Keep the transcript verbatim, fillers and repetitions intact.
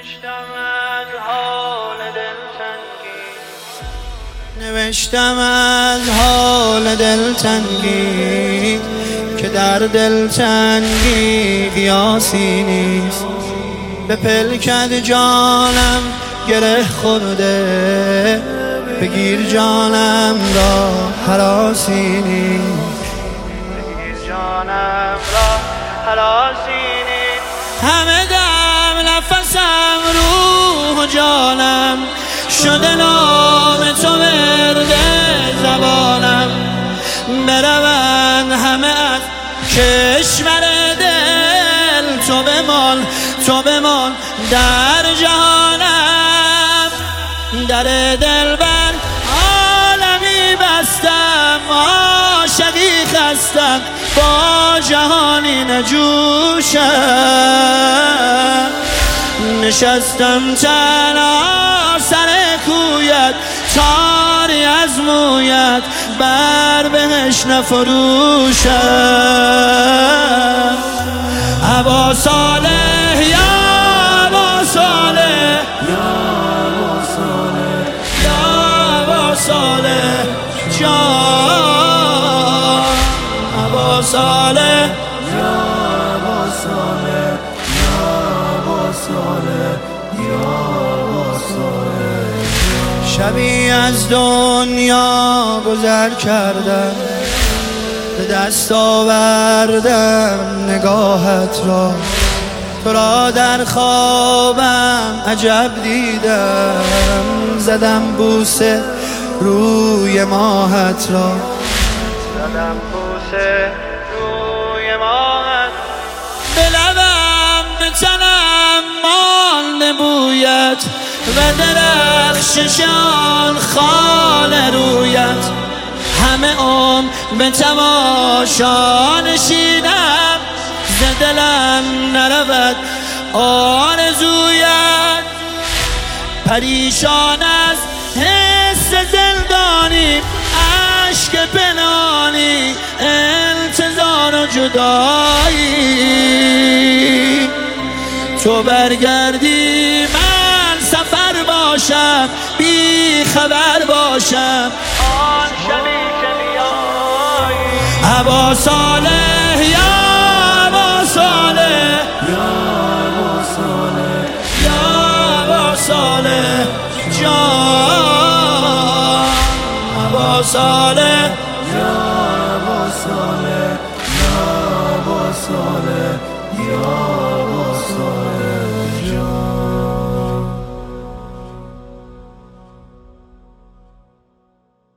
نوشتم از حال دلتنگی که در دلتنگی قیاسی نیست. به پلکت جانم گره خورده، بگیر جانم را هراسی نیست. بگیر جانم را هراسی نیست. همه دم نفسم روح و جانم شده نام تو ورد زبانم. بروند همه از کشور دل، تو بمان تو بمان در جهانم. در دل بر عالمی بستم، عاشقی خستم با جهانی نجوشم. نشستم تنها سر کویت، تاری از مویت بر بهش نفروشم. ابا صالح یا ابا صالح یا ابا صالح یا ابا صالح جان. ابا صالح یا ابا صالح یا ابا صالح یا ابا صالح. شبی از دنیا گذر کردم، به دست آوردم نگاهت را. تو را در خوابم عجب دیدم، زدم بوسه روی ماهت را. زدم بوسه روی ماهت. به لبم به تنم مانده بویت و درخششان خال رویت. همه عمر به تماشا نشینم، ز دلم نرود آرزویت. پریشان از حس زندانی، عشق پنهانی، انتظار و جدایی. تو برگردی من سفر باشم، بی خبر باشم آن شبی که بیایی. ابا صالح یا ابا صالح یا ابا صالح یا ابا صالح جان. ابا صالح